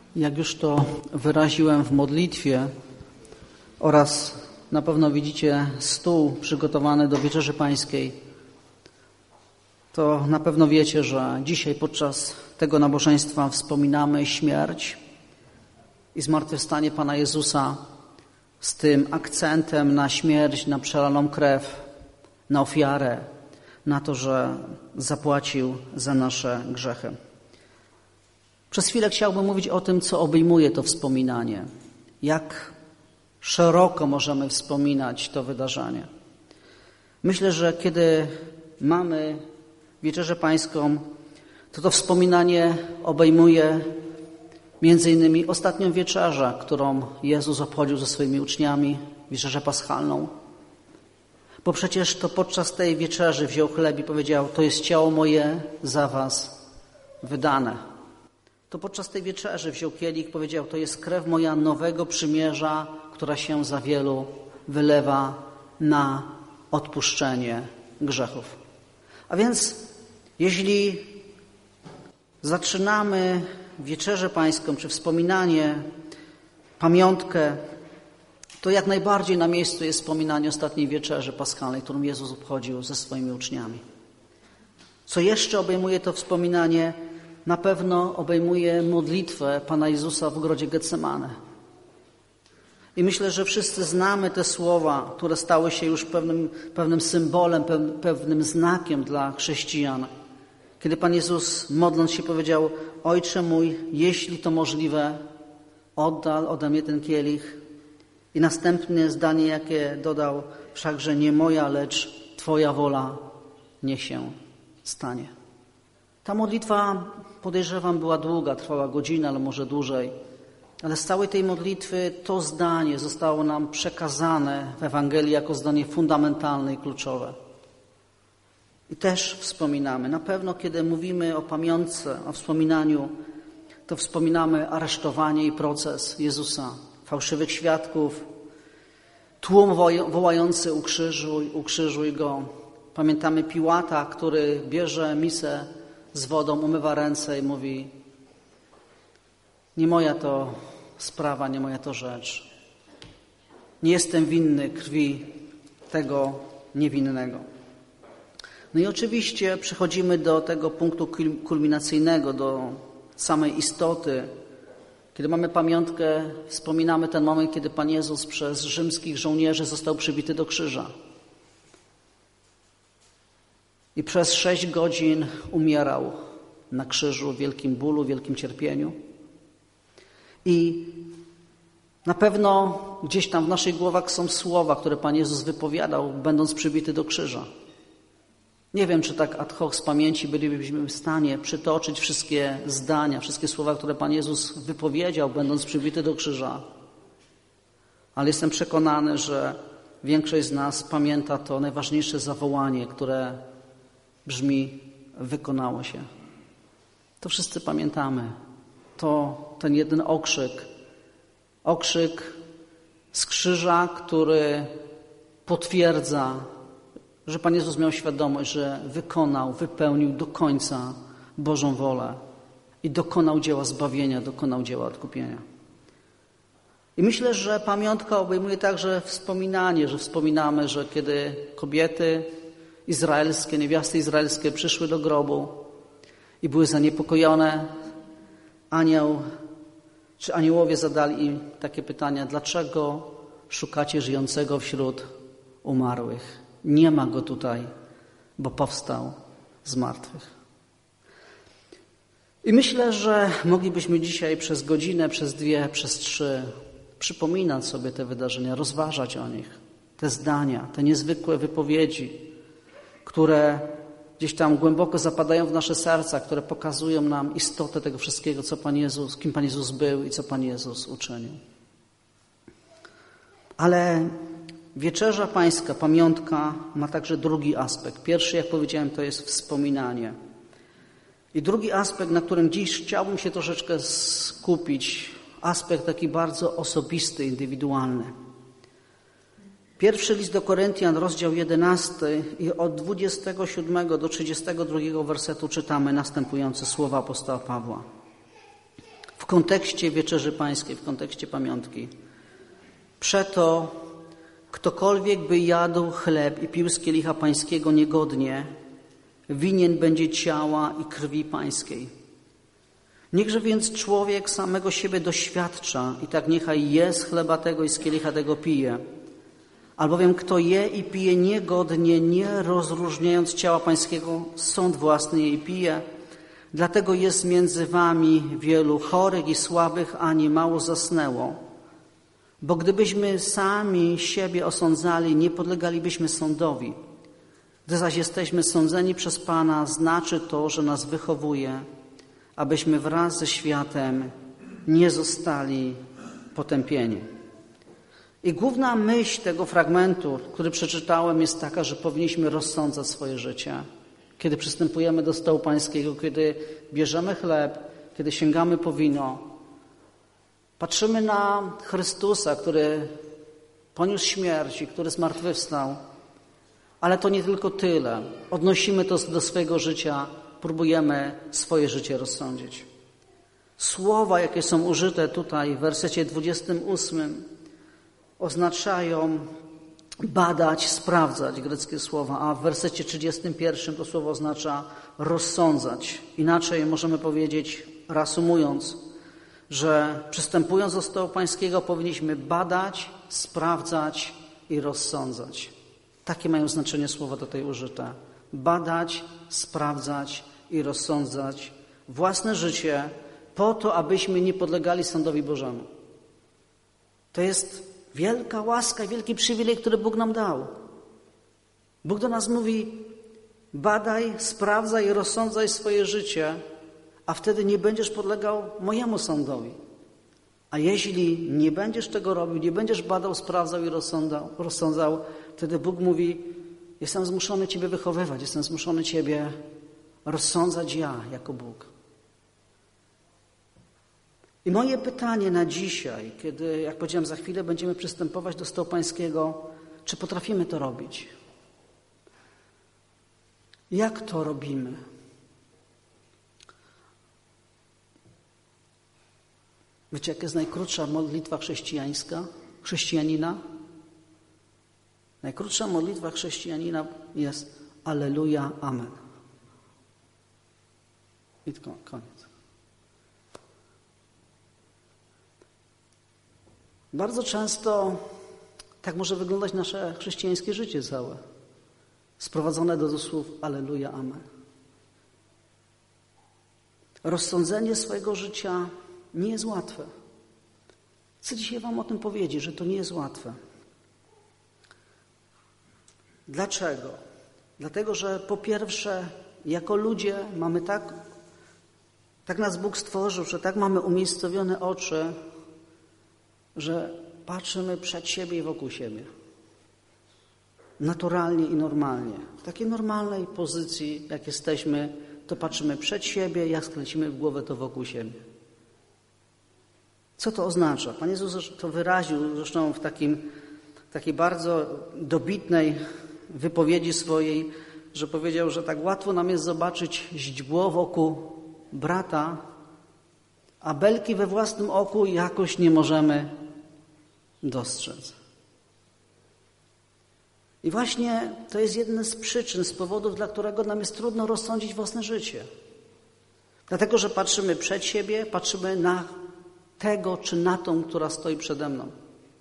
Jak już to wyraziłem w modlitwie oraz na pewno widzicie stół przygotowany do Wieczerzy Pańskiej, to na pewno wiecie, że dzisiaj podczas tego nabożeństwa wspominamy śmierć i zmartwychwstanie Pana Jezusa z tym akcentem na śmierć, na przelaną krew, na ofiarę, na to, że zapłacił za nasze grzechy. Przez chwilę chciałbym mówić o tym, co obejmuje to wspominanie. Jak szeroko możemy wspominać to wydarzenie. Myślę, że kiedy mamy Wieczerzę Pańską, to wspominanie obejmuje między innymi ostatnią wieczerzę, którą Jezus obchodził ze swoimi uczniami, Wieczerzę Paschalną. Bo przecież to podczas tej wieczerzy wziął chleb i powiedział: to jest ciało moje za was wydane. To podczas tej wieczerzy wziął kielich i powiedział: to jest krew moja nowego przymierza, która się za wielu wylewa na odpuszczenie grzechów. A więc jeśli zaczynamy Wieczerzę Pańską, czy wspominanie, pamiątkę, to jak najbardziej na miejscu jest wspominanie ostatniej Wieczerzy Paschalnej, którą Jezus obchodził ze swoimi uczniami. Co jeszcze obejmuje to wspominanie? Na pewno obejmuje modlitwę Pana Jezusa w ogrodzie Getsemane. I myślę, że wszyscy znamy te słowa, które stały się już pewnym symbolem, pewnym znakiem dla chrześcijan. Kiedy Pan Jezus, modląc się, powiedział: Ojcze mój, jeśli to możliwe, oddal ode mnie ten kielich. I następne zdanie, jakie dodał: wszakże nie moja, lecz Twoja wola niech się stanie. Ta modlitwa, podejrzewam, była długa, trwała godzinę, ale może dłużej. Ale z całej tej modlitwy to zdanie zostało nam przekazane w Ewangelii jako zdanie fundamentalne i kluczowe. I też wspominamy. Na pewno, kiedy mówimy o pamiątce, o wspominaniu, to wspominamy aresztowanie i proces Jezusa, fałszywych świadków, tłum wołający: ukrzyżuj Go. Pamiętamy Piłata, który bierze misę z wodą, umywa ręce i mówi: nie moja to sprawa, nie moja to rzecz. Nie jestem winny krwi tego niewinnego. No i oczywiście przechodzimy do tego punktu kulminacyjnego, do samej istoty. Kiedy mamy pamiątkę, wspominamy ten moment, kiedy Pan Jezus przez rzymskich żołnierzy został przybity do krzyża. I przez 6 godzin umierał na krzyżu w wielkim bólu, wielkim cierpieniu. I na pewno gdzieś tam w naszych głowach są słowa, które Pan Jezus wypowiadał, będąc przybity do krzyża. Nie wiem, czy tak ad hoc z pamięci bylibyśmy w stanie przytoczyć wszystkie zdania, wszystkie słowa, które Pan Jezus wypowiedział, będąc przybity do krzyża. Ale jestem przekonany, że większość z nas pamięta to najważniejsze zawołanie, które brzmi: wykonało się. To wszyscy pamiętamy. To ten jeden okrzyk z krzyża, który potwierdza, że Pan Jezus miał świadomość, że wypełnił do końca Bożą wolę i dokonał dzieła zbawienia, dokonał dzieła odkupienia. I myślę, że pamiątka obejmuje także wspominanie, że wspominamy, że kiedy kobiety izraelskie, niewiasty izraelskie przyszły do grobu i były zaniepokojone, aniołowie zadali im takie pytania: dlaczego szukacie żyjącego wśród umarłych? Nie ma Go tutaj, bo powstał z martwych. I myślę, że moglibyśmy dzisiaj przez godzinę, przez 2, przez 3 przypominać sobie te wydarzenia, rozważać o nich, te zdania, te niezwykłe wypowiedzi, które gdzieś tam głęboko zapadają w nasze serca, które pokazują nam istotę tego wszystkiego, co Pan Jezus, kim Pan Jezus był i co Pan Jezus uczynił. Ale Wieczerza Pańska, pamiątka, ma także drugi aspekt. Pierwszy, jak powiedziałem, to jest wspominanie. I drugi aspekt, na którym dziś chciałbym się troszeczkę skupić, aspekt taki bardzo osobisty, indywidualny. Pierwszy list do Koryntian, rozdział 11 i od 27 do 32 wersetu czytamy następujące słowa apostoła Pawła. W kontekście Wieczerzy Pańskiej, w kontekście pamiątki. Przeto ktokolwiek by jadł chleb i pił z kielicha Pańskiego niegodnie, winien będzie ciała i krwi Pańskiej. Niechże więc człowiek samego siebie doświadcza i tak niechaj je z chleba tego i z kielicha tego pije. Albowiem kto je i pije niegodnie, nie rozróżniając ciała Pańskiego, sąd własny jej pije. Dlatego jest między wami wielu chorych i słabych, a nie mało zasnęło. Bo gdybyśmy sami siebie osądzali, nie podlegalibyśmy sądowi. Gdy zaś jesteśmy sądzeni przez Pana, znaczy to, że nas wychowuje, abyśmy wraz ze światem nie zostali potępieni. I główna myśl tego fragmentu, który przeczytałem, jest taka, że powinniśmy rozsądzać swoje życie. Kiedy przystępujemy do stołu Pańskiego, kiedy bierzemy chleb, kiedy sięgamy po wino, patrzymy na Chrystusa, który poniósł śmierć i który zmartwychwstał. Ale to nie tylko tyle. Odnosimy to do swojego życia, próbujemy swoje życie rozsądzić. Słowa, jakie są użyte tutaj w wersecie 28, oznaczają badać, sprawdzać, greckie słowa, a w wersecie 31 to słowo oznacza rozsądzać. Inaczej możemy powiedzieć, reasumując, że przystępując do stołu Pańskiego powinniśmy badać, sprawdzać i rozsądzać. Takie mają znaczenie słowa tutaj użyte. Badać, sprawdzać i rozsądzać własne życie po to, abyśmy nie podlegali sądowi Bożemu. To jest wielka łaska i wielki przywilej, który Bóg nam dał. Bóg do nas mówi: badaj, sprawdzaj i rozsądzaj swoje życie, a wtedy nie będziesz podlegał mojemu sądowi. A jeśli nie będziesz tego robił, nie będziesz badał, sprawdzał i rozsądzał, wtedy Bóg mówi: jestem zmuszony Ciebie wychowywać, jestem zmuszony Ciebie rozsądzać ja jako Bóg. I moje pytanie na dzisiaj, kiedy, jak powiedziałem, za chwilę będziemy przystępować do stołu Pańskiego, czy potrafimy to robić? Jak to robimy? Wiecie, jaka jest najkrótsza modlitwa chrześcijanina? Najkrótsza modlitwa chrześcijanina jest Alleluja, Amen. I koniec. Bardzo często tak może wyglądać nasze chrześcijańskie życie całe, sprowadzone do słów Alleluja, Amen. Rozsądzenie swojego życia nie jest łatwe. Chcę dzisiaj wam o tym powiedzieć, że to nie jest łatwe. Dlaczego? Dlatego, że po pierwsze, jako ludzie mamy tak nas Bóg stworzył, że tak mamy umiejscowione oczy, że patrzymy przed siebie i wokół siebie. Naturalnie i normalnie. W takiej normalnej pozycji, jak jesteśmy, to patrzymy przed siebie, jak skręcimy w głowę, to wokół siebie. Co to oznacza? Pan Jezus to wyraził zresztą w takiej bardzo dobitnej wypowiedzi swojej, że powiedział, że tak łatwo nam jest zobaczyć źdźbło w oku brata, a belki we własnym oku jakoś nie możemy dostrzec. I właśnie to jest jedna z przyczyn, z powodów, dla którego nam jest trudno rozsądzić własne życie. Dlatego, że patrzymy przed siebie, patrzymy na tego czy na tą, która stoi przede mną.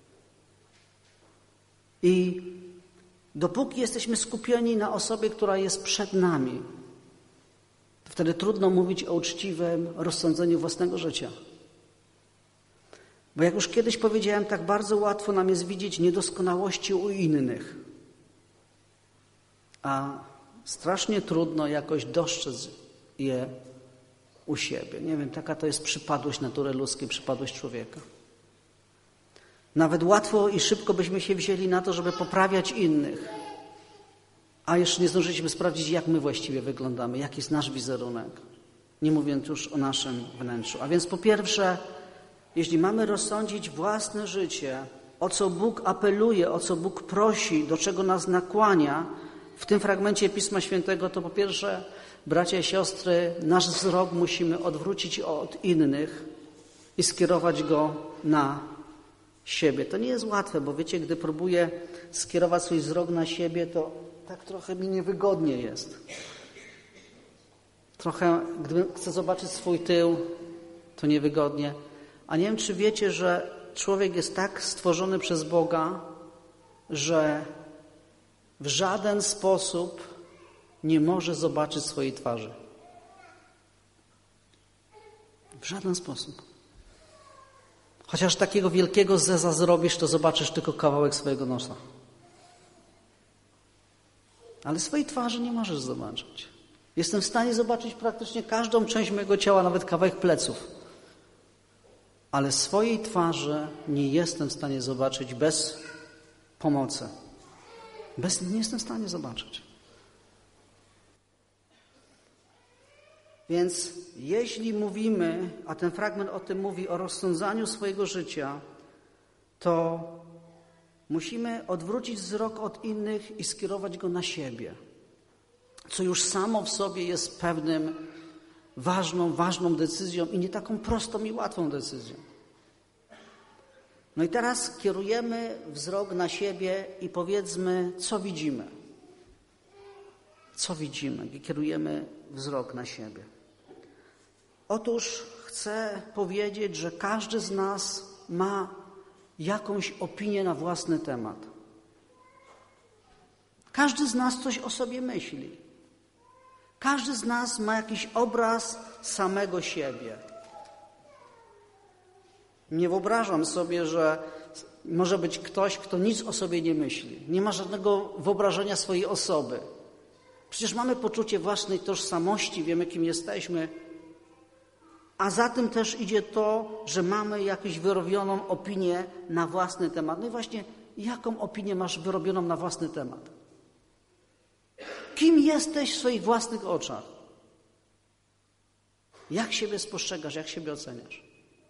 I dopóki jesteśmy skupieni na osobie, która jest przed nami, to wtedy trudno mówić o uczciwym rozsądzeniu własnego życia. Bo jak już kiedyś powiedziałem, tak bardzo łatwo nam jest widzieć niedoskonałości u innych, a strasznie trudno jakoś dostrzec je u siebie. Nie wiem, taka to jest przypadłość natury ludzkiej, przypadłość człowieka. Nawet łatwo i szybko byśmy się wzięli na to, żeby poprawiać innych, a jeszcze nie zdążyliśmy sprawdzić, jak my właściwie wyglądamy, jaki jest nasz wizerunek, nie mówiąc już o naszym wnętrzu. A więc po pierwsze, jeśli mamy rozsądzić własne życie, o co Bóg apeluje, o co Bóg prosi, do czego nas nakłania w tym fragmencie Pisma Świętego, to po pierwsze, bracia i siostry, nasz wzrok musimy odwrócić od innych i skierować go na siebie. To nie jest łatwe, bo wiecie, gdy próbuję skierować swój wzrok na siebie, to tak trochę mi niewygodnie jest. Trochę, gdy chcę zobaczyć swój tył, to niewygodnie. A nie wiem, czy wiecie, że człowiek jest tak stworzony przez Boga, że w żaden sposób nie może zobaczyć swojej twarzy. W żaden sposób. Chociaż takiego wielkiego zeza zrobisz, to zobaczysz tylko kawałek swojego nosa. Ale swojej twarzy nie możesz zobaczyć. Jestem w stanie zobaczyć praktycznie każdą część mojego ciała, nawet kawałek pleców. Ale swojej twarzy nie jestem w stanie zobaczyć bez pomocy. Nie jestem w stanie zobaczyć. Więc jeśli mówimy, a ten fragment o tym mówi, o rozsądzaniu swojego życia, to musimy odwrócić wzrok od innych i skierować go na siebie. Co już samo w sobie jest pewnym ważną decyzją i nie taką prostą i łatwą decyzją. No i teraz kierujemy wzrok na siebie i powiedzmy, co widzimy. Co widzimy, gdy kierujemy wzrok na siebie. Otóż chcę powiedzieć, że każdy z nas ma jakąś opinię na własny temat. Każdy z nas coś o sobie myśli. Każdy z nas ma jakiś obraz samego siebie. Nie wyobrażam sobie, że może być ktoś, kto nic o sobie nie myśli. Nie ma żadnego wyobrażenia swojej osoby. Przecież mamy poczucie własnej tożsamości, wiemy, kim jesteśmy. A za tym też idzie to, że mamy jakąś wyrobioną opinię na własny temat. No i właśnie, jaką opinię masz wyrobioną na własny temat? Kim jesteś w swoich własnych oczach? Jak siebie spostrzegasz, jak siebie oceniasz?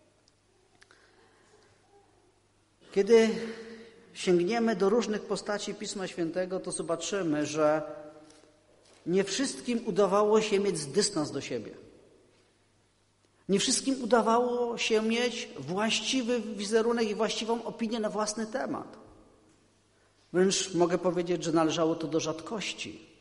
Kiedy sięgniemy do różnych postaci Pisma Świętego, to zobaczymy, że nie wszystkim udawało się mieć dystans do siebie. Nie wszystkim udawało się mieć właściwy wizerunek i właściwą opinię na własny temat. Wręcz mogę powiedzieć, że należało to do rzadkości.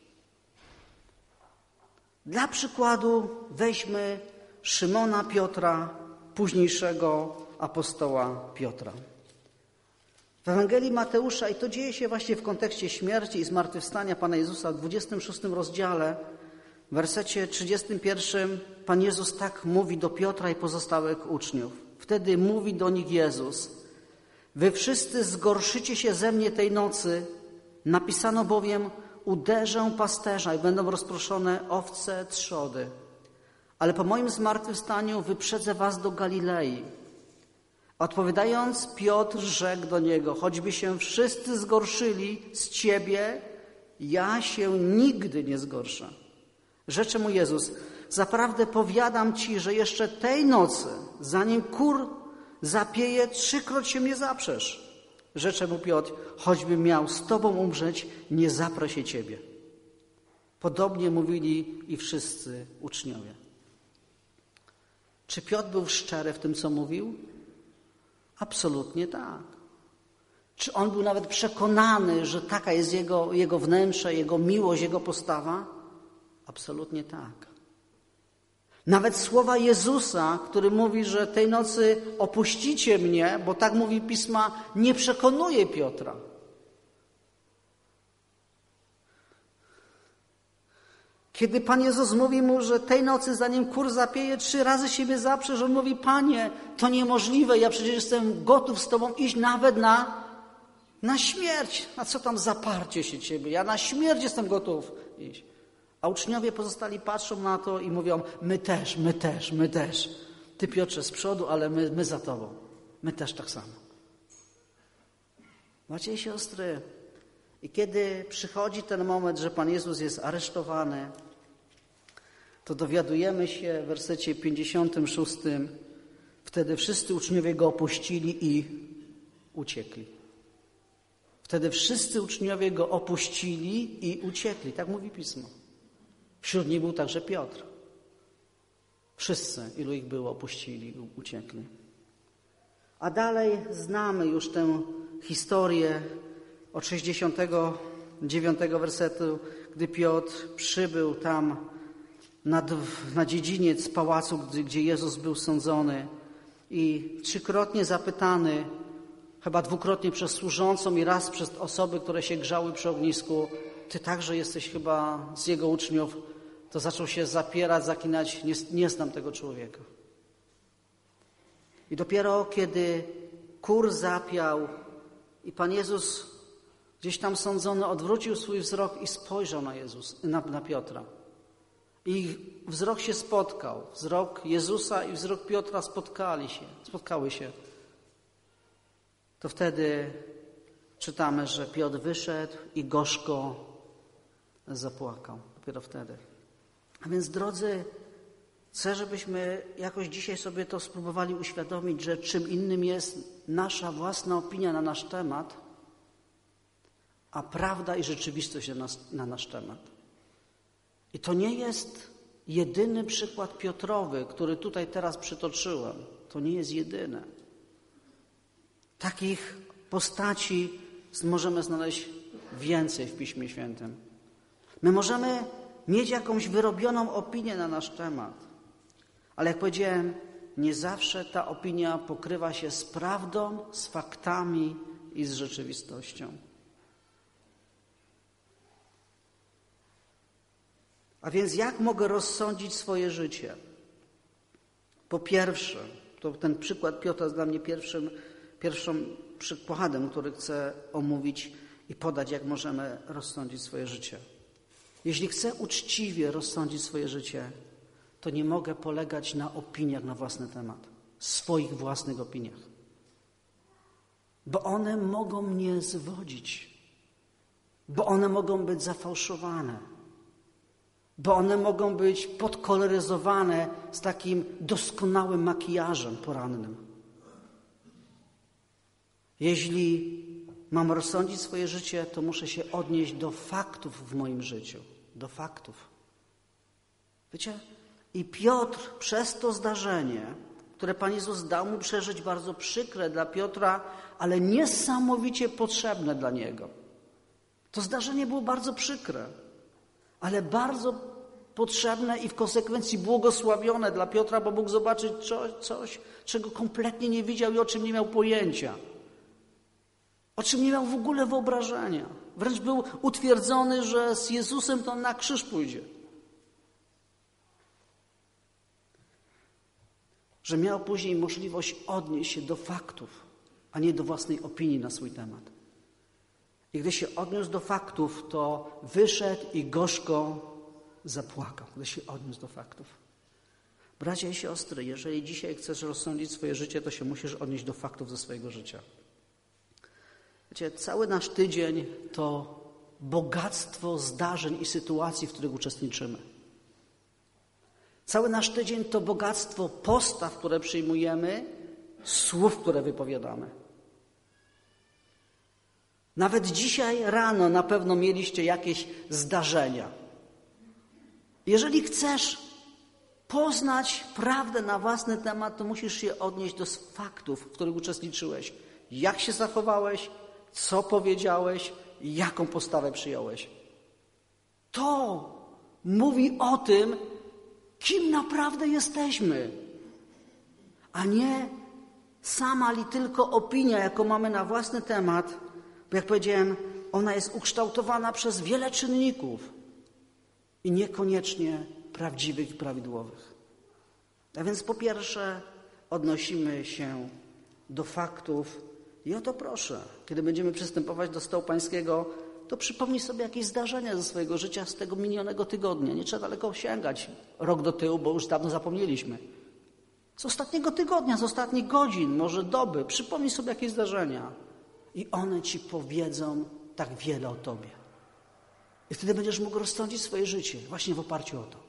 Dla przykładu weźmy Szymona Piotra, późniejszego apostoła Piotra. W Ewangelii Mateusza, i to dzieje się właśnie w kontekście śmierci i zmartwychwstania Pana Jezusa w 26 rozdziale, w wersecie 31 Pan Jezus tak mówi do Piotra i pozostałych uczniów. Wtedy mówi do nich Jezus: wy wszyscy zgorszycie się ze mnie tej nocy, napisano bowiem, uderzę pasterza i będą rozproszone owce trzody. Ale po moim zmartwychwstaniu wyprzedzę was do Galilei. Odpowiadając, Piotr rzekł do niego: choćby się wszyscy zgorszyli z ciebie, ja się nigdy nie zgorszę. Rzecze mu Jezus: zaprawdę powiadam ci, że jeszcze tej nocy, zanim kur zapieje, 3-krotnie się mnie zaprzesz. Rzecze mu Piotr: choćbym miał z tobą umrzeć, nie zaprę się ciebie. Podobnie mówili i wszyscy uczniowie. Czy Piotr był szczery w tym, co mówił? Absolutnie tak. Czy on był nawet przekonany, że taka jest jego wnętrze, jego miłość, jego postawa? Absolutnie tak. Nawet słowa Jezusa, który mówi, że tej nocy opuścicie mnie, bo tak mówi Pisma, nie przekonuje Piotra. Kiedy Pan Jezus mówi mu, że tej nocy, zanim kur zapieje, 3 razy siebie zaprzesz, on mówi: Panie, to niemożliwe, ja przecież jestem gotów z Tobą iść nawet na śmierć. A co tam zaparcie się Ciebie? Ja na śmierć jestem gotów iść. A uczniowie pozostali patrzą na to i mówią: my też. Ty, Piotrze, z przodu, ale my za Tobą. My też tak samo. Bracia i siostry, i kiedy przychodzi ten moment, że Pan Jezus jest aresztowany, to dowiadujemy się w wersecie 56, wtedy wszyscy uczniowie Go opuścili i uciekli. Wtedy wszyscy uczniowie Go opuścili i uciekli. Tak mówi Pismo. Wśród nich był także Piotr. Wszyscy, ilu ich było, opuścili i uciekli. A dalej znamy już tę historię od 69 wersetu, gdy Piotr przybył tam na dziedziniec pałacu, gdzie Jezus był sądzony i trzykrotnie zapytany, chyba dwukrotnie przez służącą i raz przez osoby, które się grzały przy ognisku, ty także jesteś chyba z jego uczniów, to zaczął się zapierać, zaklinać, nie znam tego człowieka. I dopiero kiedy kur zapiał i Pan Jezus gdzieś tam sądzony odwrócił swój wzrok i spojrzał na Piotra. I wzrok się spotkał. Wzrok Jezusa i wzrok Piotra spotkały się. To wtedy czytamy, że Piotr wyszedł i gorzko zapłakał. Dopiero wtedy. A więc, drodzy, chcę, żebyśmy jakoś dzisiaj sobie to spróbowali uświadomić, że czym innym jest nasza własna opinia na nasz temat, a prawda i rzeczywistość na nasz temat. I to nie jest jedyny przykład Piotrowy, który tutaj teraz przytoczyłem. To nie jest jedyne. Takich postaci możemy znaleźć więcej w Piśmie Świętym. My możemy mieć jakąś wyrobioną opinię na nasz temat, ale jak powiedziałem, nie zawsze ta opinia pokrywa się z prawdą, z faktami i z rzeczywistością. A więc jak mogę rozsądzić swoje życie? Po pierwsze, to ten przykład Piotra jest dla mnie pierwszym przykładem, który chcę omówić i podać, jak możemy rozsądzić swoje życie. Jeśli chcę uczciwie rozsądzić swoje życie, to nie mogę polegać na opiniach na własny temat, swoich własnych opiniach. Bo one mogą mnie zwodzić, bo one mogą być zafałszowane, bo one mogą być podkoloryzowane z takim doskonałym makijażem porannym. Jeśli mam rozsądzić swoje życie, to muszę się odnieść do faktów w moim życiu. Do faktów. Wiecie? I Piotr przez to zdarzenie, które Pan Jezus dał mu przeżyć, bardzo przykre dla Piotra, ale niesamowicie potrzebne dla niego. To zdarzenie było bardzo przykre, ale bardzo potrzebne i w konsekwencji błogosławione dla Piotra, bo mógł zobaczyć coś, czego kompletnie nie widział i o czym nie miał pojęcia. O czym nie miał w ogóle wyobrażenia. Wręcz był utwierdzony, że z Jezusem to on na krzyż pójdzie. Że miał później możliwość odnieść się do faktów, a nie do własnej opinii na swój temat. I gdy się odniósł do faktów, to wyszedł i gorzko zapłakał, gdy się odniósł do faktów. Bracia i siostry, jeżeli dzisiaj chcesz rozsądzić swoje życie, to się musisz odnieść do faktów ze swojego życia. Wiecie, cały nasz tydzień to bogactwo zdarzeń i sytuacji, w których uczestniczymy. Cały nasz tydzień to bogactwo postaw, które przyjmujemy, słów, które wypowiadamy. Nawet dzisiaj rano na pewno mieliście jakieś zdarzenia. Jeżeli chcesz poznać prawdę na własny temat, to musisz się odnieść do faktów, w których uczestniczyłeś. Jak się zachowałeś, co powiedziałeś, jaką postawę przyjąłeś. To mówi o tym, kim naprawdę jesteśmy, a nie sama li tylko opinia, jaką mamy na własny temat, bo jak powiedziałem, ona jest ukształtowana przez wiele czynników i niekoniecznie prawdziwych i prawidłowych. A więc po pierwsze odnosimy się do faktów i o to proszę, kiedy będziemy przystępować do stołu pańskiego, to przypomnij sobie jakieś zdarzenia ze swojego życia z tego minionego tygodnia. Nie trzeba daleko sięgać rok do tyłu, bo już dawno zapomnieliśmy. Z ostatniego tygodnia, z ostatnich godzin, może doby. Przypomnij sobie jakieś zdarzenia i one ci powiedzą tak wiele o tobie. I wtedy będziesz mógł rozsądzić swoje życie właśnie w oparciu o to.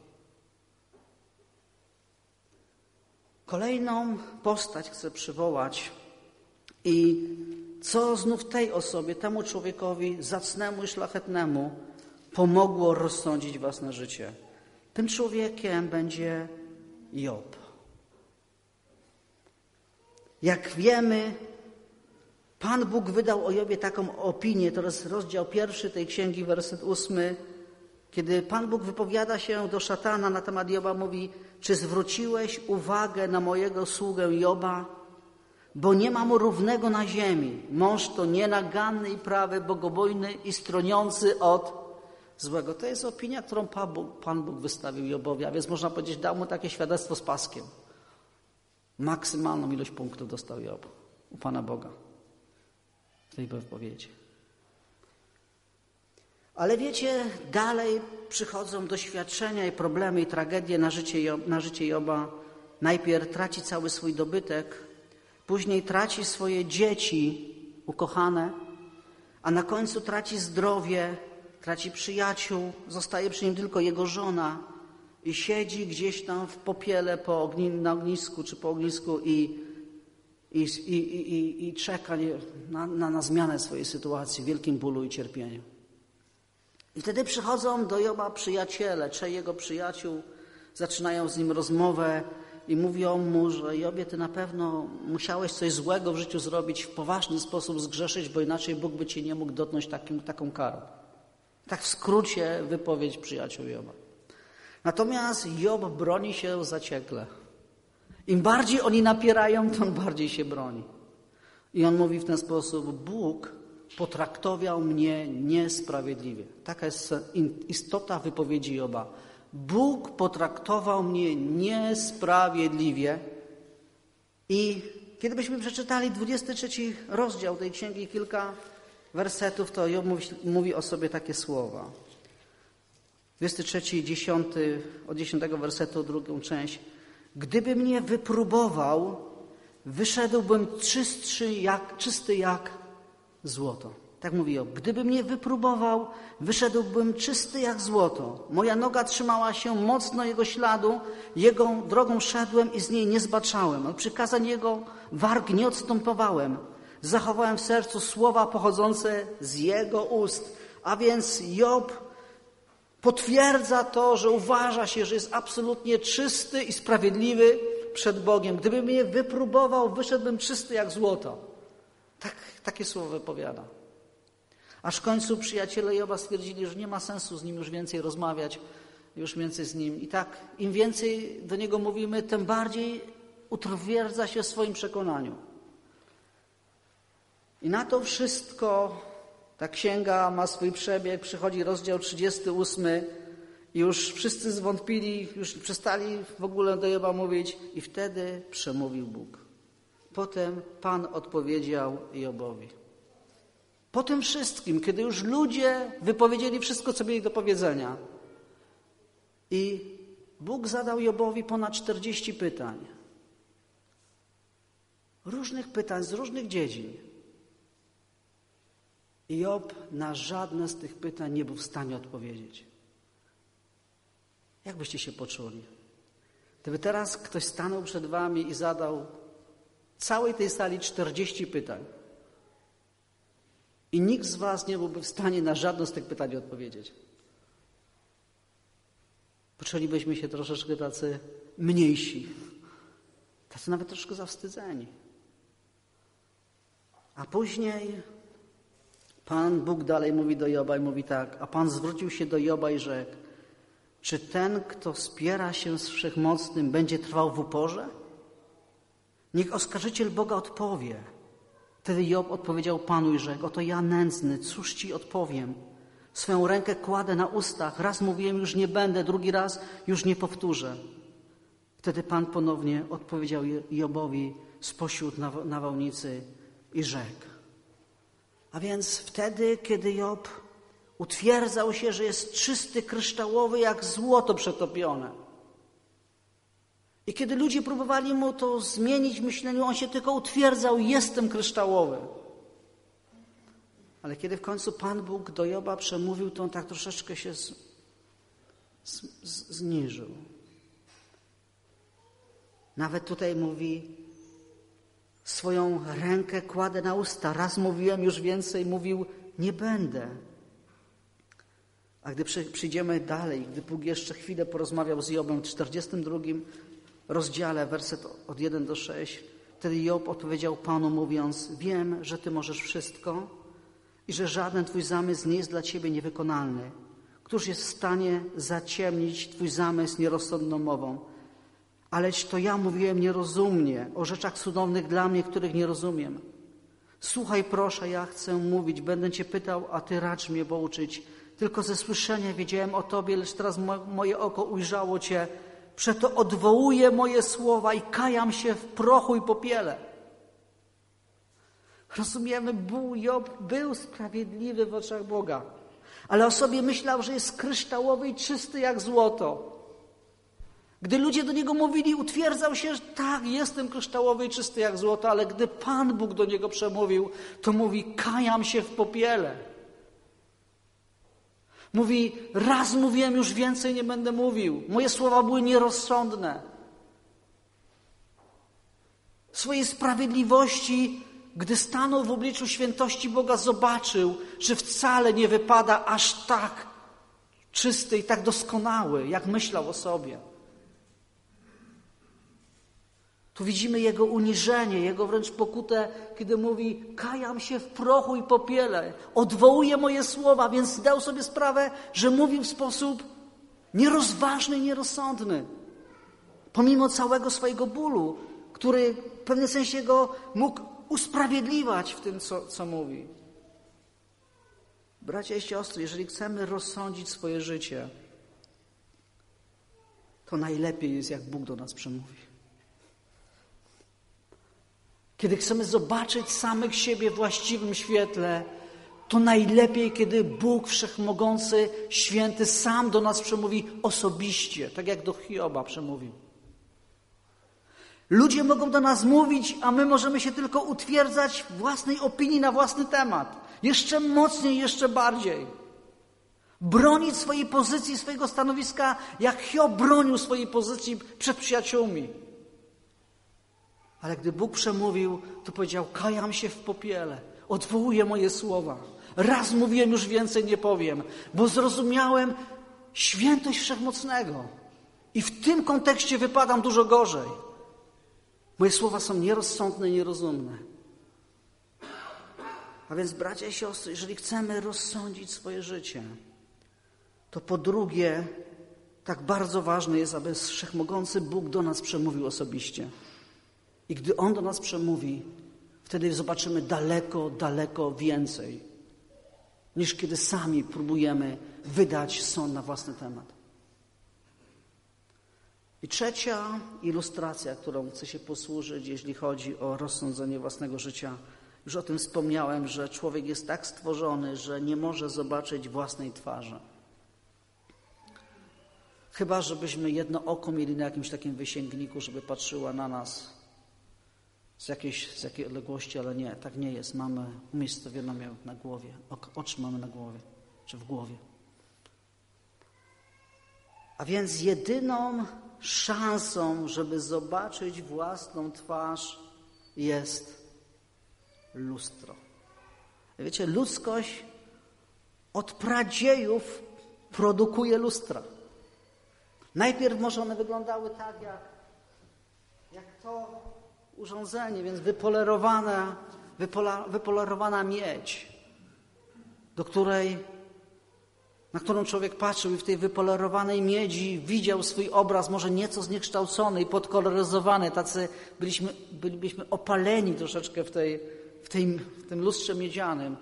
Kolejną postać chcę przywołać i co znów tej osobie, temu człowiekowi zacnemu i szlachetnemu pomogło rozsądzić własne życie. Tym człowiekiem będzie Job. Jak wiemy, Pan Bóg wydał o Jobie taką opinię, to jest rozdział 1 tej księgi, werset 8, kiedy Pan Bóg wypowiada się do szatana na temat Joba, mówi: czy zwróciłeś uwagę na mojego sługę Joba? Bo nie ma mu równego na ziemi. Mąż to nienaganny i prawy, bogobojny i stroniący od złego. To jest opinia, którą Pan Bóg wystawił Jobowi, a więc można powiedzieć, dał mu takie świadectwo z paskiem. Maksymalną ilość punktów dostał Job u Pana Boga w tej wypowiedzi. Ale wiecie, dalej przychodzą doświadczenia i problemy i tragedie na życie Joba. Najpierw traci cały swój dobytek, później traci swoje dzieci ukochane, a na końcu traci zdrowie, traci przyjaciół, zostaje przy nim tylko jego żona i siedzi gdzieś tam w popiele na ognisku czy po ognisku i czeka na zmianę swojej sytuacji w wielkim bólu i cierpieniu. I wtedy przychodzą do Joba przyjaciele, 3 jego przyjaciół, zaczynają z nim rozmowę i mówią mu, że Jobie, ty na pewno musiałeś coś złego w życiu zrobić, w poważny sposób zgrzeszyć, bo inaczej Bóg by cię nie mógł dotknąć taką karą. Tak w skrócie wypowiedź przyjaciół Joba. Natomiast Job broni się zaciekle. Im bardziej oni napierają, to on bardziej się broni. I on mówi w ten sposób: Bóg potraktował mnie niesprawiedliwie. Taka jest istota wypowiedzi Joba. Bóg potraktował mnie niesprawiedliwie. I kiedy byśmy przeczytali 23 rozdział tej księgi, kilka wersetów, to Job mówi o sobie takie słowa. 23, 10, od 10 wersetu, drugą część. Gdyby mnie wypróbował, wyszedłbym czysty jak złoto. Tak mówi Job. Gdyby mnie wypróbował, wyszedłbym czysty jak złoto. Moja noga trzymała się mocno Jego śladu, Jego drogą szedłem i z niej nie zbaczałem. Od przykazań Jego warg nie odstępowałem. Zachowałem w sercu słowa pochodzące z Jego ust. A więc Job potwierdza to, że uważa się, że jest absolutnie czysty i sprawiedliwy przed Bogiem. Gdyby mnie wypróbował, wyszedłbym czysty jak złoto. Takie słowo wypowiada. Aż w końcu przyjaciele Joba stwierdzili, że nie ma sensu z nim już więcej rozmawiać, już więcej z nim. I tak im więcej do niego mówimy, tym bardziej utwierdza się w swoim przekonaniu. I na to wszystko ta księga ma swój przebieg. Przychodzi rozdział 38 i już wszyscy zwątpili, już przestali w ogóle do Joba mówić i wtedy przemówił Bóg. Potem Pan odpowiedział Jobowi. Po tym wszystkim, kiedy już ludzie wypowiedzieli wszystko, co mieli do powiedzenia, i Bóg zadał Jobowi ponad 40 pytań. Różnych pytań z różnych dziedzin. I Job na żadne z tych pytań nie był w stanie odpowiedzieć. Jak byście się poczuli? Gdyby teraz ktoś stanął przed wami i zadał całej tej sali 40 pytań i nikt z was nie byłby w stanie na żadne z tych pytań odpowiedzieć. Poczulibyśmy się troszeczkę tacy mniejsi, tacy nawet troszkę zawstydzeni. A później Pan Bóg dalej mówi do Joba i mówi tak: a Pan zwrócił się do Joba i rzekł: czy ten, kto spiera się z Wszechmocnym, będzie trwał w uporze? Niech oskarżyciel Boga odpowie. Wtedy Job odpowiedział Panu i rzekł: oto ja nędzny, cóż Ci odpowiem? Swoją rękę kładę na ustach, raz mówiłem, już nie będę, drugi raz już nie powtórzę. Wtedy Pan ponownie odpowiedział Jobowi spośród nawałnicy i rzekł. A więc wtedy, kiedy Job utwierdzał się, że jest czysty, kryształowy, jak złoto przetopione. I kiedy ludzie próbowali mu to zmienić w myśleniu, on się tylko utwierdzał: jestem kryształowy. Ale kiedy w końcu Pan Bóg do Joba przemówił, to on tak troszeczkę się zniżył. Nawet tutaj mówi: swoją rękę kładę na usta. Raz mówiłem, już więcej mówił nie będę. A gdy przyjdziemy dalej, gdy Bóg jeszcze chwilę porozmawiał z Jobem w 42 rozdziale, werset od 1 do 6, Wtedy Job odpowiedział Panu, mówiąc: wiem, że Ty możesz wszystko i że żaden Twój zamysł nie jest dla Ciebie niewykonalny. Któż jest w stanie zaciemnić Twój zamysł nierozsądną mową? Ależ to ja mówiłem nierozumnie o rzeczach cudownych dla mnie, których nie rozumiem. Słuchaj proszę, ja chcę mówić, będę Cię pytał, a Ty racz mnie pouczyć. Tylko ze słyszenia wiedziałem o Tobie, lecz teraz moje oko ujrzało Cię. Przeto odwołuję moje słowa i kajam się w prochu i popiele. Rozumiemy, Job był sprawiedliwy w oczach Boga, ale o sobie myślał, że jest kryształowy i czysty jak złoto. Gdy ludzie do niego mówili, utwierdzał się, że tak, jestem kryształowy i czysty jak złoto, ale gdy Pan Bóg do niego przemówił, to mówi: kajam się w popiele. Mówi: raz mówiłem, już więcej nie będę mówił. Moje słowa były nierozsądne. Swojej sprawiedliwości, gdy stanął w obliczu świętości Boga, zobaczył, że wcale nie wypada aż tak czysty i tak doskonały, jak myślał o sobie. Tu widzimy jego uniżenie, jego wręcz pokutę, kiedy mówi: kajam się w prochu i popiele, odwołuję moje słowa, więc dał sobie sprawę, że mówił w sposób nierozważny i nierozsądny. Pomimo całego swojego bólu, który w pewnym sensie go mógł usprawiedliwiać w tym, co mówi. Bracia i siostry, jeżeli chcemy rozsądzić swoje życie, to najlepiej jest, jak Bóg do nas przemówi. Kiedy chcemy zobaczyć samych siebie w właściwym świetle, to najlepiej, kiedy Bóg Wszechmogący, Święty sam do nas przemówi osobiście, tak jak do Hioba przemówił. Ludzie mogą do nas mówić, a my możemy się tylko utwierdzać w własnej opinii na własny temat. Jeszcze mocniej, jeszcze bardziej. Bronić swojej pozycji, swojego stanowiska, jak Hiob bronił swojej pozycji przed przyjaciółmi. Ale gdy Bóg przemówił, to powiedział: kajam się w popiele, odwołuję moje słowa. Raz mówiłem, już więcej nie powiem, bo zrozumiałem świętość Wszechmocnego. I w tym kontekście wypadam dużo gorzej. Moje słowa są nierozsądne i nierozumne. A więc, bracia i siostry, jeżeli chcemy rozsądzić swoje życie, to po drugie, tak bardzo ważne jest, aby Wszechmogący Bóg do nas przemówił osobiście. I gdy On do nas przemówi, wtedy zobaczymy daleko, daleko więcej, niż kiedy sami próbujemy wydać sąd na własny temat. I trzecia ilustracja, którą chcę się posłużyć, jeśli chodzi o rozsądzenie własnego życia. Już o tym wspomniałem, że człowiek jest tak stworzony, że nie może zobaczyć własnej twarzy. Chyba żebyśmy jedno oko mieli na jakimś takim wysięgniku, żeby patrzyła na nas z jakiej odległości, ale nie, tak nie jest. Mamy umiejscowioną ją na głowie. Oczy mamy na głowie, czy w głowie. A więc jedyną szansą, żeby zobaczyć własną twarz, jest lustro. Wiecie, ludzkość od pradziejów produkuje lustra. Najpierw może one wyglądały tak, jak to urządzenie, więc wypolerowana miedź, na którą człowiek patrzył i w tej wypolerowanej miedzi widział swój obraz, może nieco zniekształcony i podkoloryzowany. Tacy bylibyśmy opaleni troszeczkę w tym lustrze miedzianym.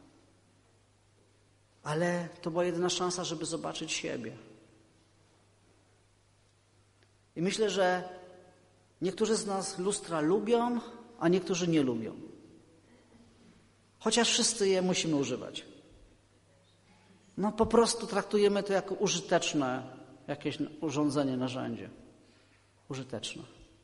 Ale to była jedyna szansa, żeby zobaczyć siebie. I myślę, że niektórzy z nas lustra lubią, a niektórzy nie lubią. Chociaż wszyscy je musimy używać. No po prostu traktujemy to jako użyteczne jakieś urządzenie, narzędzie. Użyteczne.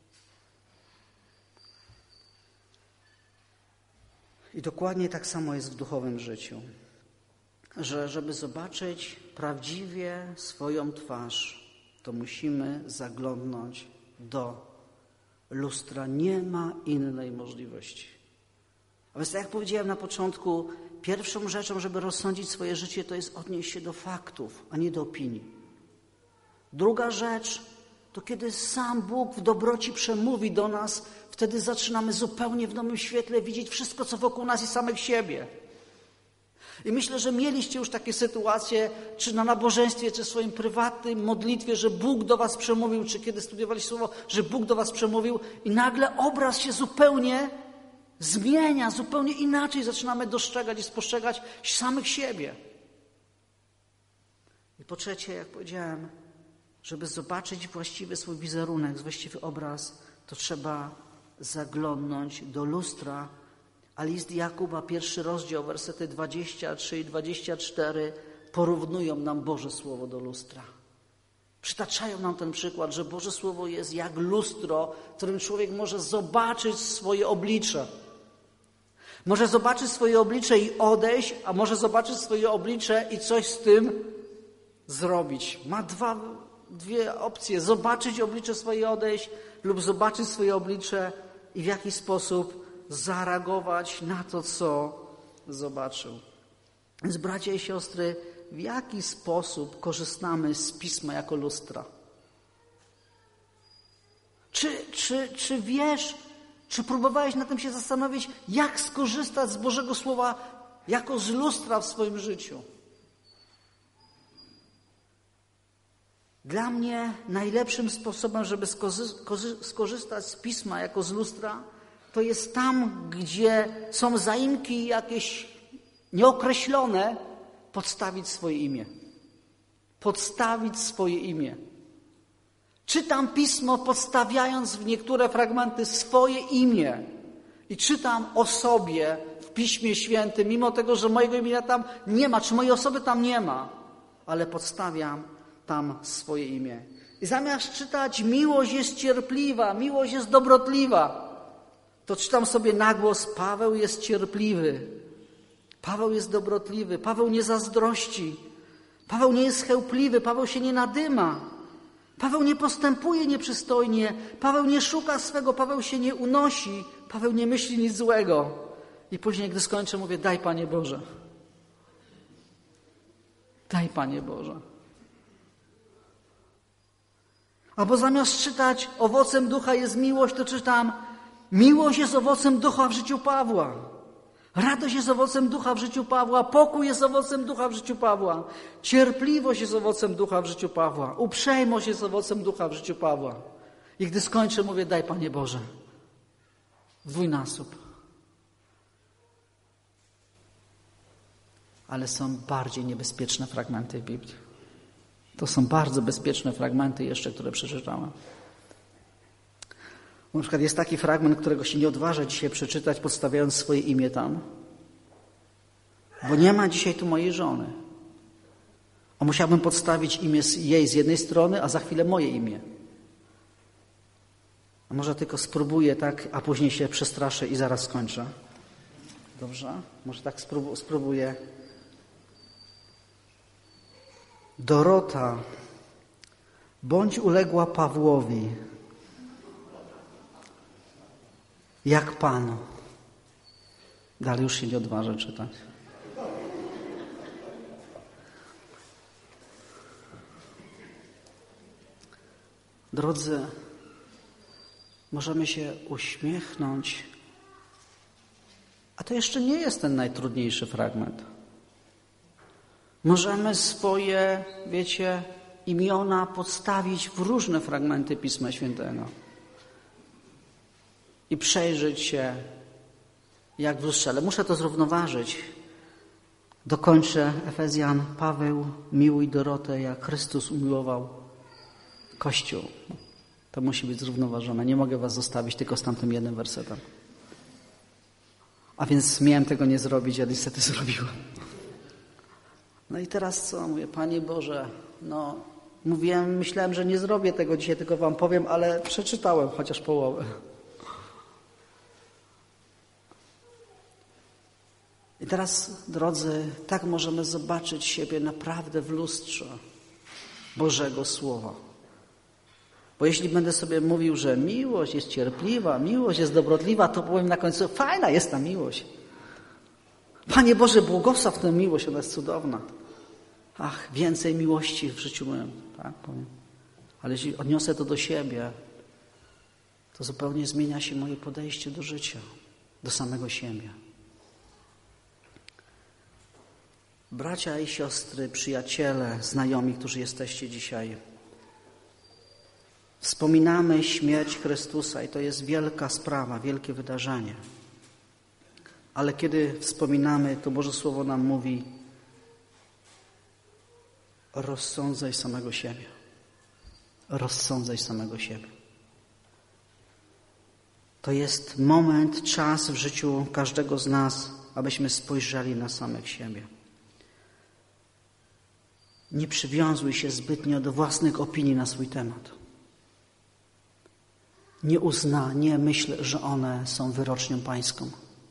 I dokładnie tak samo jest w duchowym życiu. Że żeby zobaczyć prawdziwie swoją twarz, to musimy zaglądnąć do lustra. Nie ma innej możliwości. A więc tak jak powiedziałem na początku, pierwszą rzeczą, żeby rozsądzić swoje życie, to jest odnieść się do faktów, a nie do opinii. Druga rzecz, to kiedy sam Bóg w dobroci przemówi do nas wtedy zaczynamy zupełnie w nowym świetle widzieć wszystko, co wokół nas i samych siebie. I myślę, że mieliście już takie sytuacje, czy na nabożeństwie, czy w swoim prywatnym modlitwie, że Bóg do was przemówił, czy kiedy studiowaliście Słowo, że Bóg do was przemówił i nagle obraz się zupełnie zmienia, zupełnie inaczej zaczynamy dostrzegać i spostrzegać samych siebie. I po trzecie, jak powiedziałem, żeby zobaczyć właściwy swój wizerunek, właściwy obraz, to trzeba zaglądnąć do lustra. A list Jakuba, 1 rozdział, wersety 23 i 24 porównują nam Boże Słowo do lustra. Przytaczają nam ten przykład, że Boże Słowo jest jak lustro, w którym człowiek może zobaczyć swoje oblicze. Może zobaczyć swoje oblicze i odejść, a może zobaczyć swoje oblicze i coś z tym zrobić. Ma dwie opcje. Zobaczyć oblicze swoje i odejść lub zobaczyć swoje oblicze i w jakiś sposób zareagować na to, co zobaczył. Więc bracia i siostry, w jaki sposób korzystamy z Pisma jako lustra? Czy wiesz, czy próbowałeś na tym się zastanowić, jak skorzystać z Bożego Słowa jako z lustra w swoim życiu? Dla mnie najlepszym sposobem, żeby skorzystać z Pisma jako z lustra, to jest tam, gdzie są zaimki jakieś nieokreślone, podstawić swoje imię. Podstawić swoje imię. Czytam Pismo, podstawiając w niektóre fragmenty swoje imię. I czytam o sobie w Piśmie Świętym, mimo tego, że mojego imienia tam nie ma, czy mojej osoby tam nie ma, ale podstawiam tam swoje imię. I zamiast czytać miłość jest cierpliwa, miłość jest dobrotliwa, to czytam sobie na głos Paweł jest cierpliwy, Paweł jest dobrotliwy, Paweł nie zazdrości, Paweł nie jest chełpliwy, Paweł się nie nadyma, Paweł nie postępuje nieprzystojnie, Paweł nie szuka swego, Paweł się nie unosi, Paweł nie myśli nic złego. I później, gdy skończę, mówię, daj Panie Boże. Daj Panie Boże. Albo zamiast czytać owocem ducha jest miłość, to czytam miłość jest owocem ducha w życiu Pawła. Radość jest owocem ducha w życiu Pawła. Pokój jest owocem ducha w życiu Pawła. Cierpliwość jest owocem ducha w życiu Pawła. Uprzejmość jest owocem ducha w życiu Pawła. I gdy skończę, mówię, daj Panie Boże. Dwójnasób. Ale są bardziej niebezpieczne fragmenty w Biblii. To są bardzo bezpieczne fragmenty jeszcze, które przeczytałem. Na przykład jest taki fragment, którego się nie odważę dzisiaj przeczytać, podstawiając swoje imię tam. Bo nie ma dzisiaj tu mojej żony. A musiałbym podstawić imię jej z jednej strony, a za chwilę moje imię. A może tylko spróbuję tak, a później się przestraszę i zaraz skończę. Dobrze? Może tak spróbuję. Dorota, bądź uległa Pawłowi, jak Panu. Dalej już się nie odważę czytać. Drodzy, możemy się uśmiechnąć, a to jeszcze nie jest ten najtrudniejszy fragment. Możemy swoje, imiona podstawić w różne fragmenty Pisma Świętego i przejrzeć się jak w lustrze. Ale muszę to zrównoważyć. Dokończę Efezjan. Paweł, miłuj Dorotę, jak Chrystus umiłował Kościół. To musi być zrównoważone. Nie mogę was zostawić tylko z tamtym jednym wersetem. A więc miałem tego nie zrobić, a niestety zrobiłem. No i teraz co? Mówię, Panie Boże, myślałem, że nie zrobię tego dzisiaj, tylko wam powiem, ale przeczytałem chociaż połowę. I teraz, drodzy, tak możemy zobaczyć siebie naprawdę w lustrze Bożego Słowa. Bo jeśli będę sobie mówił, że miłość jest cierpliwa, miłość jest dobrotliwa, to powiem na końcu, fajna jest ta miłość. Panie Boże, błogosław tę miłość, ona jest cudowna. Ach, więcej miłości w życiu moim, tak powiem. Ale jeśli odniosę to do siebie, to zupełnie zmienia się moje podejście do życia, do samego siebie. Bracia i siostry, przyjaciele, znajomi, którzy jesteście dzisiaj, wspominamy śmierć Chrystusa i to jest wielka sprawa, wielkie wydarzenie. Ale kiedy wspominamy, to Boże Słowo nam mówi: rozsądzaj samego siebie. Rozsądzaj samego siebie. To jest moment, czas w życiu każdego z nas, abyśmy spojrzeli na samych siebie. Nie przywiązuj się zbytnio do własnych opinii na swój temat. Nie myśl, że one są wyrocznią pańską.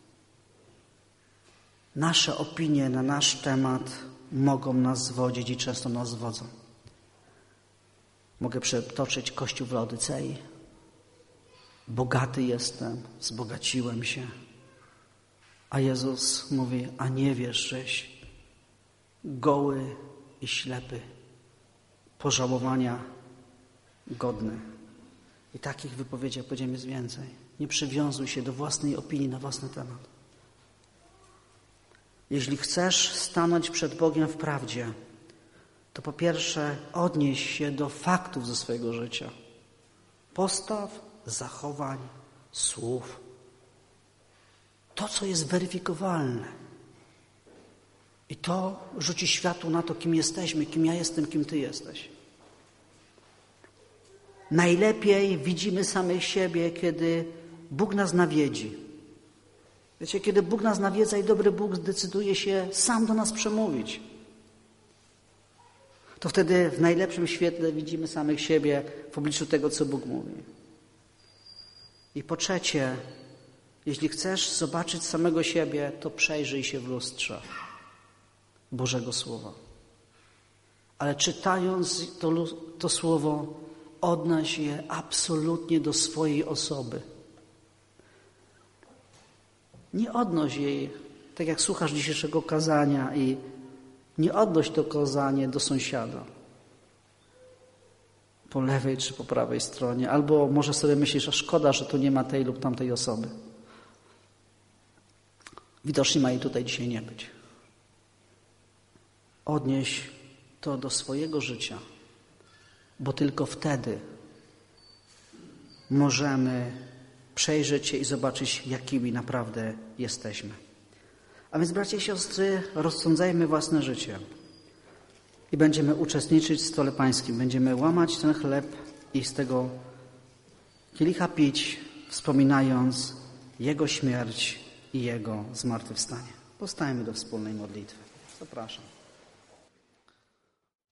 Nasze opinie na nasz temat mogą nas zwodzić i często nas zwodzą. Mogę przytoczyć Kościół w Laodycei. Bogaty jestem, wzbogaciłem się. A Jezus mówi: a nie wiesz, żeś goły i ślepy, pożałowania godny. I takich wypowiedzi, jak powiedziałem, jest więcej. Nie przywiązuj się do własnej opinii na własny temat. Jeśli chcesz stanąć przed Bogiem w prawdzie, to po pierwsze odnieś się do faktów ze swojego życia. Postaw, zachowań, słów. To, co jest weryfikowalne. I to rzuci światło na to, kim jesteśmy, kim ja jestem, kim ty jesteś. Najlepiej widzimy samych siebie, kiedy Bóg nas nawiedzi. Wiecie, kiedy Bóg nas nawiedza i dobry Bóg zdecyduje się sam do nas przemówić, to wtedy w najlepszym świetle widzimy samych siebie w obliczu tego, co Bóg mówi. I po trzecie, jeśli chcesz zobaczyć samego siebie, to przejrzyj się w lustrze Bożego Słowa. Ale czytając to Słowo, odnoś je absolutnie do swojej osoby. Nie odnoś jej, tak jak słuchasz dzisiejszego kazania, i nie odnoś to kazanie do sąsiada. Po lewej czy po prawej stronie. Albo może sobie myślisz, a szkoda, że tu nie ma tej lub tamtej osoby. Widocznie ma jej tutaj dzisiaj nie być. Odnieś to do swojego życia, bo tylko wtedy możemy przejrzeć się i zobaczyć, jakimi naprawdę jesteśmy. A więc, bracia i siostry, rozsądzajmy własne życie i będziemy uczestniczyć w stole pańskim. Będziemy łamać ten chleb i z tego kielicha pić, wspominając Jego śmierć i Jego zmartwychwstanie. Powstajmy do wspólnej modlitwy. Zapraszam.